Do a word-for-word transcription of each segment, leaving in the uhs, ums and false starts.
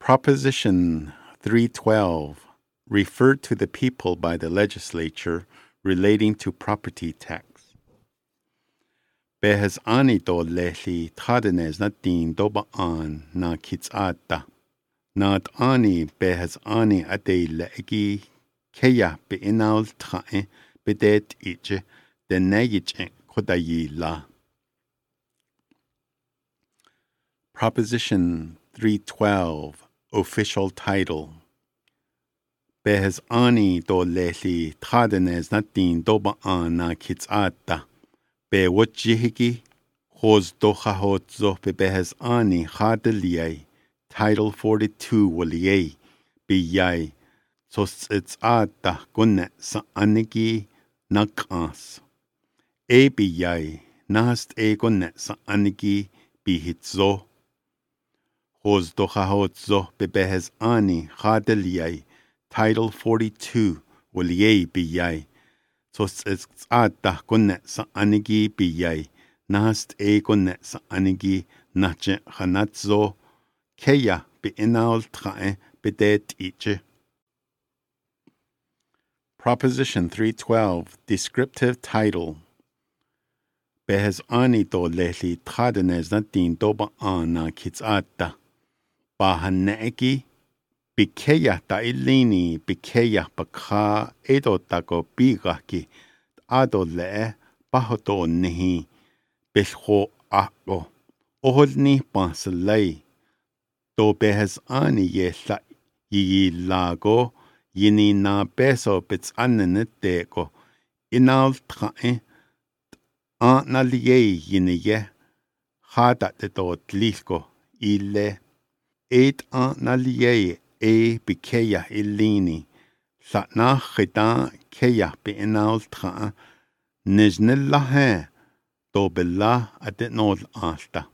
Proposition three twelve referred to the people by the legislature relating to property tax. Behes ani do lehi tadenes na din doba an na kitsata. Not ani behes ani ade legi keya be inal trae bedet iche de negiche kodayi la. Proposition three twelve official title. Behes ani do lehi tadenes na din doba an na kitsata. Be wajihiki hoz doha hozo be behes ani hadeliye. Title forty-two waliye be yai sos it's ata gunne sa anigi nakas. E be yai nast e gunne sa anigi be hitzo. Hoz doha hozo be behes ani hadeliye. Title forty-two waliye be yai sos it's ata gunne sa anigi be yai nast e gunne sa anigi nache hanatzo. Keya be inal trae bedet iche. Proposition three twelve descriptive title. Behes ani do lehi tradenes na din doba ana kitsata. Bahanegi bikeya ta ilini bikeya bakha edo tago bigaki ado le bahodo nehi belho ako oholni pansalei. Do behes ani ye la yi lago yini na beso bits anene dego inal trae an na liye yini ye hada de do tlisko ile et an na liye e bikeya ilini sa na khita keya be inal trae nijnilla he do bella adenol alta.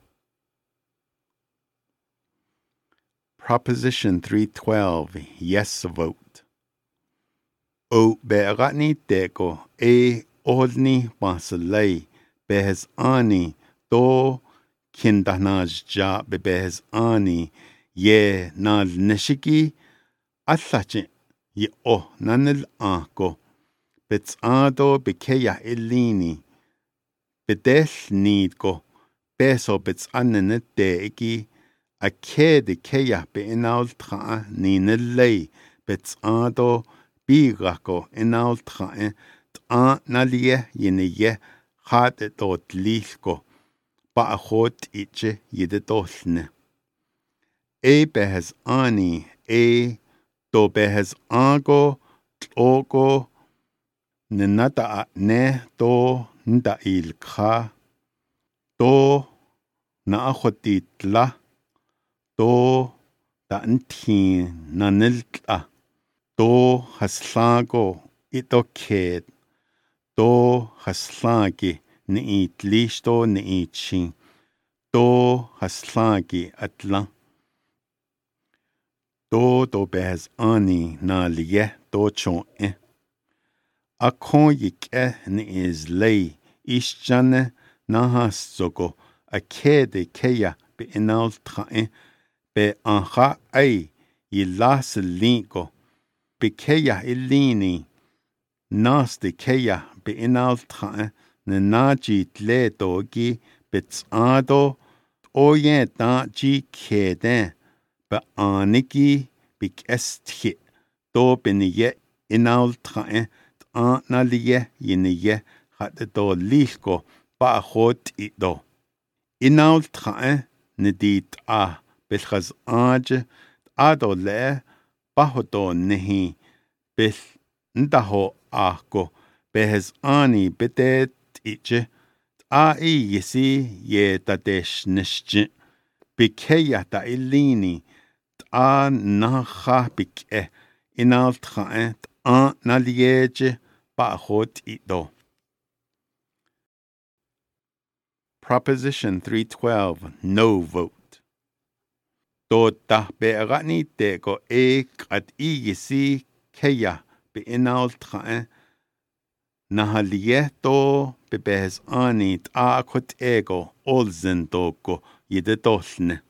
Proposition three twelve, yes vote. O be'rani dego e olni basalei behes ani do kindanaj ja behes ani ye nal neshiki asache ye o nanil ako bets ado bekeya ilini bedes nidgo beso bets anene degi a kede keya be inal trae ni nelei bets ado bigako inal trae ta nalie yene ye hade dot lisko ba a hot iche yede dosne. E behes ani e do behes ago ogo nenata ne do nda ilka do na ahotitla do da ntin nanilta do haslago itoked do haslagi ni itlisto ni itchin do haslagi atla do do behes ani na liye do chon e akon yike ni is lay ishjane nahas zogo a kede keya be inal trae be anja ay yilas linko be keya ilini nas de keya be inal trae ne naji tle dogi betsado oye da ji kede be aniki be kestje do benye inal trae an nalie yene hat do lisko ba hot ido inal trae ne dit a belkhaz aj ado le bahodo nehi bel ndaho ako behes ani bedet iche a i yesi ye tadesh nishje bikeya ta ilini ta naha bike inal trae an nalieje ba hot ido. Proposition three twelve, no vote. Do ta be'rani dego e kat i yesi keya be inal trae nahalieto be behes ani ta akot ego olzen dogo yede dosne.